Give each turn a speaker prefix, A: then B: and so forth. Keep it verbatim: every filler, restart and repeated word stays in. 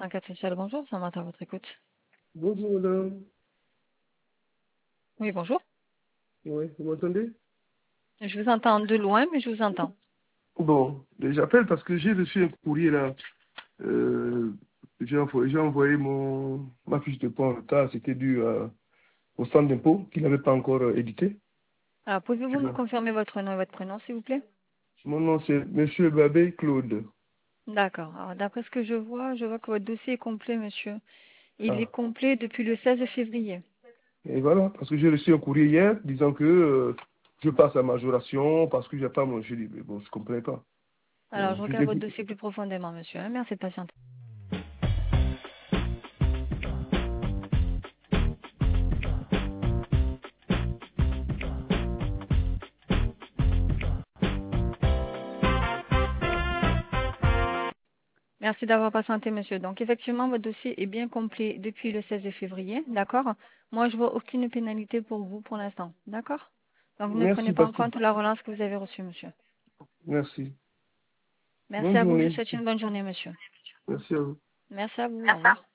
A: cent quatre Social, bonjour, ça m'attend à votre écoute.
B: Bonjour madame.
A: Oui, bonjour.
B: Oui, vous m'entendez?
A: Je vous entends de loin, mais je vous entends.
B: Bon, j'appelle parce que j'ai reçu un courrier là. Euh, j'ai envoyé, j'ai envoyé mon, ma fiche de poids en retard. C'était dû euh, au centre d'impôt qui n'avait pas encore euh, édité.
A: Alors, pouvez-vous me
B: Bon.
A: confirmer votre nom et votre prénom, s'il vous plaît?
B: Mon nom c'est Monsieur Babé Claude.
A: D'accord. Alors, d'après ce que je vois, je vois que votre dossier est complet, monsieur. Il est
B: Ah.
A: complet depuis le seize février.
B: Et voilà, parce que j'ai reçu un courrier hier disant que euh, je passe à majoration parce que j'ai pas mon. Je dis, mais bon, je comprenais pas.
A: Alors,
B: Bon,
A: je
B: je
A: regarde votre
B: dis,
A: dossier plus profondément, monsieur. hein. Merci de patienter. Merci d'avoir patienté, monsieur. Donc, effectivement, votre dossier est bien complet depuis le seize février. D'accord? Moi, je vois aucune pénalité pour vous pour l'instant. D'accord? Donc, ne prenez
B: merci
A: pas
B: parce
A: en
B: que.
A: compte la relance que vous avez reçue, monsieur.
B: Merci.
A: Merci
B: Bonne
A: à vous. Je vous
B: journée.
A: souhaite une bonne journée, monsieur.
B: Merci à vous.
A: Merci à vous. Au revoir.